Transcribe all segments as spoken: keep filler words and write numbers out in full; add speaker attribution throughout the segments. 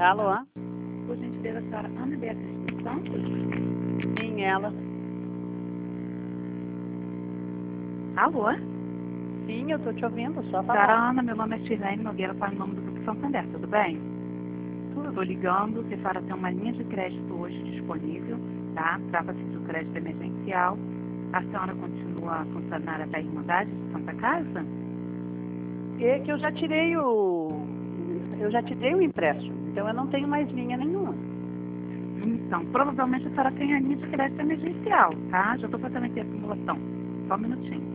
Speaker 1: Alô?
Speaker 2: Por gentileza, a senhora Ana Beatriz dos Santos?
Speaker 1: Sim, ela.
Speaker 2: Alô?
Speaker 1: Sim, eu tô te ouvindo, só
Speaker 2: Senhora
Speaker 1: falar.
Speaker 2: Ana, meu nome é Shirlene Nogueira, falo em nome do Grupo Santander, tudo bem?
Speaker 1: Tudo.
Speaker 2: Estou ligando que a senhora tem uma linha de crédito hoje disponível, tá? Trata-se do crédito emergencial. A senhora continua funcionária da Irmandade de Santa Casa?
Speaker 1: É que eu já tirei o... Eu já tirei o empréstimo, então eu não tenho mais linha nenhuma.
Speaker 2: Então, provavelmente a senhora tem a linha de crédito emergencial, tá? Já estou fazendo aqui a simulação. Só um minutinho.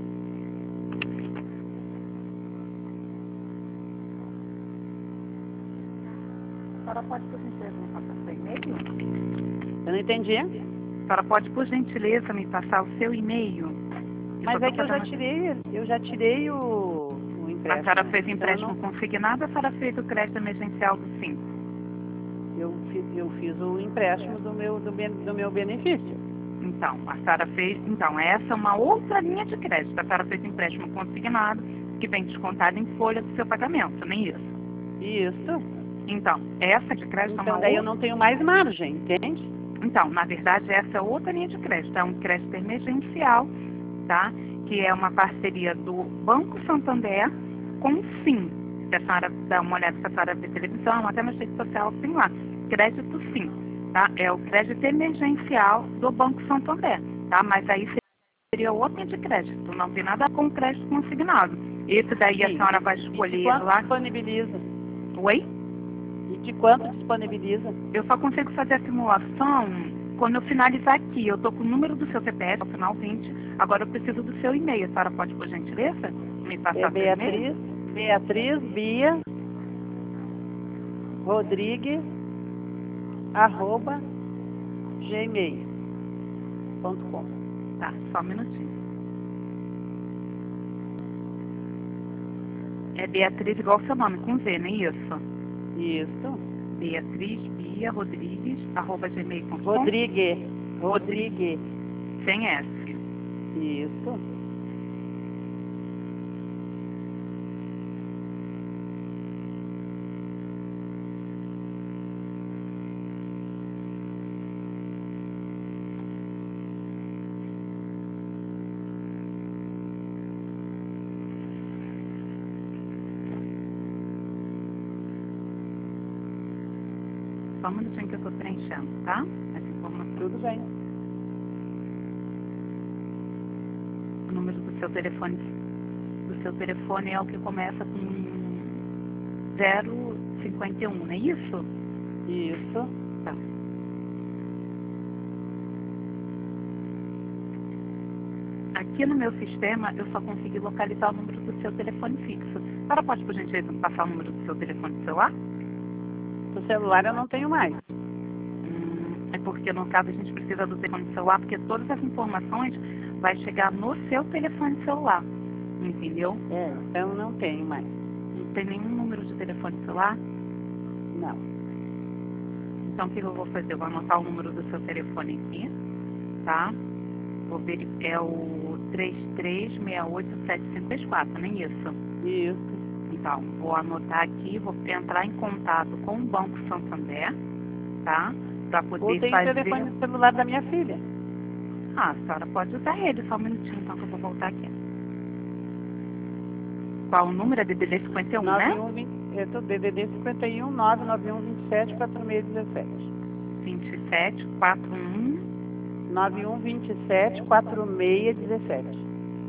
Speaker 2: A senhora pode, por gentileza, me passar seu e-mail?
Speaker 1: Eu não entendi.
Speaker 2: A senhora pode, por gentileza, me passar o seu e-mail?
Speaker 1: Mas
Speaker 2: só
Speaker 1: é
Speaker 2: tô
Speaker 1: que eu já
Speaker 2: fazendo-
Speaker 1: tirei, eu já tirei o, o
Speaker 2: A
Speaker 1: empréstimo.
Speaker 2: senhora fez
Speaker 1: então
Speaker 2: empréstimo
Speaker 1: eu, não-
Speaker 2: consignado ou a senhora fez o crédito emergencial do Sim?
Speaker 1: eu, fiz, eu fiz o empréstimo do meu, do, ben- do meu benefício.
Speaker 2: Então, a senhora fez. Então, essa é uma outra linha de crédito. A senhora fez empréstimo consignado, que vem descontado em folha do seu pagamento, nem isso.
Speaker 1: Isso.
Speaker 2: Então, essa de crédito é
Speaker 1: Então
Speaker 2: uma
Speaker 1: daí eu
Speaker 2: outra.
Speaker 1: não tenho mais margem, entende?
Speaker 2: Então, na verdade, essa é outra linha de crédito. É um crédito emergencial, tá? Que é uma parceria do Banco Santander com o Sim. Se a senhora dá uma olhada, se a senhora vê televisão, até na rede social tem lá. Crédito Sim, tá? É o crédito emergencial do Banco Santander, tá? Mas aí seria outra linha de crédito, não tem nada com crédito consignado. Esse daí a
Speaker 1: Sim.
Speaker 2: senhora vai
Speaker 1: E de
Speaker 2: escolher
Speaker 1: quanto
Speaker 2: lá.
Speaker 1: disponibiliza?
Speaker 2: Oi?
Speaker 1: E de quanto disponibiliza?
Speaker 2: Eu só consigo fazer a simulação quando eu finalizar aqui. Eu estou com o número do seu C P F, ao final vinte. Agora eu preciso do seu e-mail. A senhora pode, por gentileza, me passar
Speaker 1: É
Speaker 2: seu e-mail?
Speaker 1: Beatriz, Beatriz Bia Rodrigues, arroba, gmail ponto com.
Speaker 2: Tá, só um minutinho. É Beatriz igual seu nome, com Z, não é isso?
Speaker 1: Isso.
Speaker 2: Beatriz Bia Rodrigues, arroba gmail ponto com.
Speaker 1: Rodrigues. Rodrigues.
Speaker 2: Sem S.
Speaker 1: Isso.
Speaker 2: Só um minutinho que eu estou preenchendo, tá? Essa informação.
Speaker 1: Tudo bem.
Speaker 2: O número do seu telefone, do seu telefone é o que começa com zero cinquenta e um, não é isso?
Speaker 1: Isso.
Speaker 2: Tá. Aqui no meu sistema, eu só consegui localizar o número do seu telefone fixo. A senhora pode, por gentileza, me passar o número do seu telefone celular?
Speaker 1: O celular eu não tenho mais.
Speaker 2: Hum, é porque, no caso, a gente precisa do telefone celular, porque todas as informações vai chegar no seu telefone celular. Entendeu?
Speaker 1: É, então não tenho mais.
Speaker 2: Não tem nenhum número de telefone celular?
Speaker 1: Não.
Speaker 2: Então, o que eu vou fazer? Eu vou anotar o número do seu telefone aqui, tá? Vou ver, é o três três seis oito sete cinco três quatro, não é isso?
Speaker 1: Isso.
Speaker 2: Então, vou anotar aqui, vou entrar em contato com o Banco Santander, tá? Para poder
Speaker 1: Ou tem
Speaker 2: fazer...
Speaker 1: o telefone do celular da minha filha.
Speaker 2: Ah, a senhora pode usar ele, só um minutinho, então, que eu vou voltar aqui. Qual o número? É D D D cinquenta e um, né?
Speaker 1: nove um vinte, eu tô D D D cinquenta e um, nove nove um vinte e sete, quatro seis um sete.
Speaker 2: vinte e sete, quarenta e um...
Speaker 1: nove um vinte e sete, quatro seis um sete.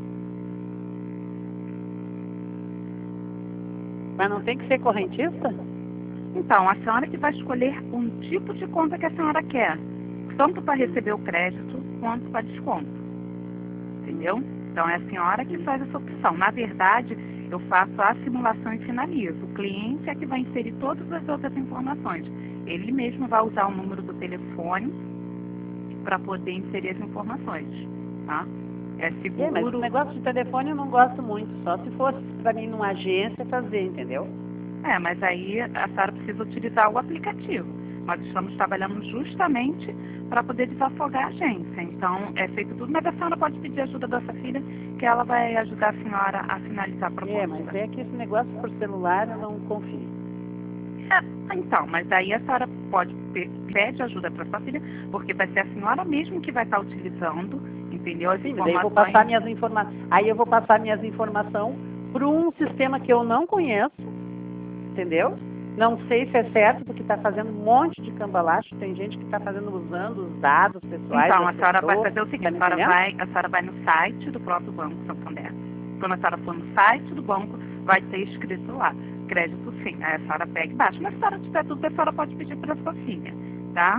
Speaker 1: Mas não tem que ser correntista?
Speaker 2: Então, a senhora que vai escolher um tipo de conta que a senhora quer, tanto para receber o crédito quanto para desconto. Entendeu? Então, é a senhora que faz essa opção. Na verdade, eu faço a simulação e finalizo. O cliente é que vai inserir todas as outras informações. Ele mesmo vai usar o número do telefone para poder inserir as informações, tá? É seguro...
Speaker 1: É, mas o negócio de telefone eu não gosto muito, só se fosse para mim numa agência fazer, entendeu?
Speaker 2: É, mas aí a senhora precisa utilizar o aplicativo. Nós estamos trabalhando justamente para poder desafogar a agência. Então, é feito tudo, mas a senhora pode pedir ajuda da sua filha, que ela vai ajudar a senhora a finalizar a proposta.
Speaker 1: É, mas é que esse negócio por celular eu não confio.
Speaker 2: É, então, mas aí a senhora pode pe- pede ajuda para sua filha, porque vai ser a senhora mesmo que vai estar utilizando, entendeu? As
Speaker 1: Sim, mas daí eu vou
Speaker 2: informações.
Speaker 1: passar minhas informações. Aí eu vou passar minhas informações para um sistema que eu não conheço, entendeu? Não sei se é certo, porque está fazendo um monte de cambalacho. Tem gente que está fazendo usando os dados pessoais.
Speaker 2: Então, a
Speaker 1: das
Speaker 2: senhora vai
Speaker 1: pessoas,
Speaker 2: fazer o seguinte,
Speaker 1: tá
Speaker 2: a
Speaker 1: me
Speaker 2: senhora,
Speaker 1: entendendo?
Speaker 2: vai, a senhora vai no site do próprio Banco Santander. Quando a senhora for no site do banco, vai ter escrito lá, crédito sim. Aí a senhora pega e baixa. Mas se a senhora tiver tudo, a senhora pode pedir para sua filha, tá?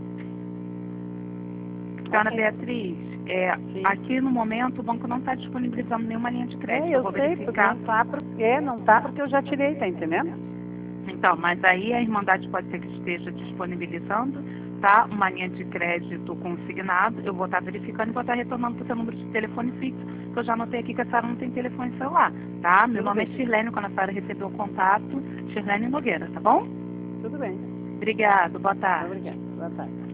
Speaker 2: Senhora
Speaker 1: Ok.
Speaker 2: Beatriz, é,
Speaker 1: Sim.
Speaker 2: aqui no momento o banco não está disponibilizando nenhuma linha de crédito.
Speaker 1: É, eu
Speaker 2: vou
Speaker 1: sei, porque
Speaker 2: verificar.
Speaker 1: não tá porque não tá porque eu já tirei, tá entendendo?
Speaker 2: Então, mas aí a Irmandade pode ser que esteja disponibilizando, tá? Uma linha de crédito consignado. Eu vou estar verificando e vou estar retornando para o seu número de telefone fixo, que eu já anotei aqui que a senhora não tem telefone celular, tá? Meu
Speaker 1: Tudo
Speaker 2: nome
Speaker 1: bem.
Speaker 2: é Shirlene, quando a senhora recebeu o contato, Shirlene Nogueira, tá bom?
Speaker 1: Tudo bem.
Speaker 2: Obrigado, boa tarde.
Speaker 1: Obrigada. Boa tarde.